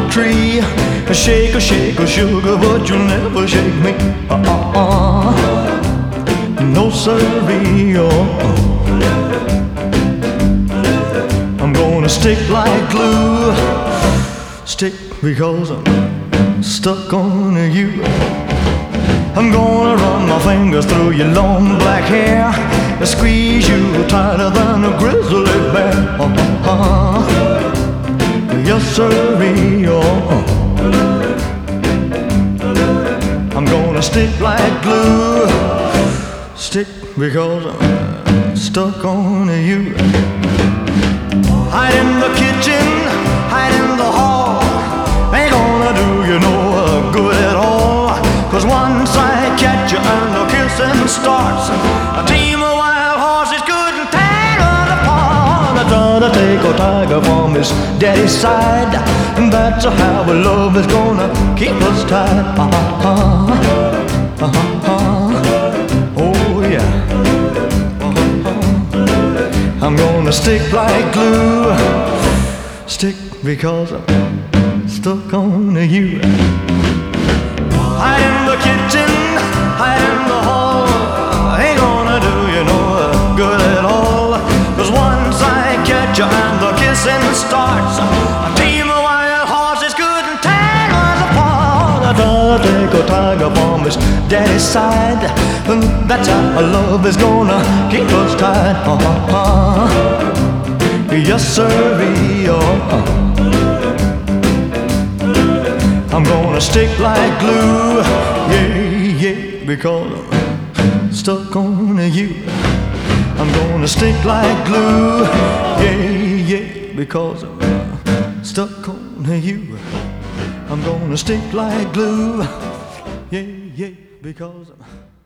tree. Shake a sugar, but you'll never shake me. No siree, I'm gonna stick like glue. Stick because I'm stuck on you. I'm gonna run my fingers through your long black hair, squeeze you tighter than a grizzly bear. Yes, sirree, I'm gonna stick like glue. Stick because I'm stuck on you. Hide in the kitchen, hide in the hall, ain't gonna do you no good at all. 'Cause once I catch you and the kissing starts, a team of wild horses couldn't tear us apart. I try to take a tiger from his daddy's side, and that's how our love is gonna keep us tied. Oh yeah. I'm gonna stick like glue. Stick because I'm stuck on you. Hide in the kitchen, hide in the hall, ain't gonna do you no good at all. 'Cause once I catch you and the kissing starts, a team of wild horses couldn't tear us apart. I try to take a tiger from his daddy's side, and that's how love is gonna keep us tied. Yes, sirree, I'm gonna stick like glue, yeah, because I'm stuck on you. I'm gonna stick like glue, yeah, because I'm stuck on you. I'm gonna stick like glue, yeah, because I'm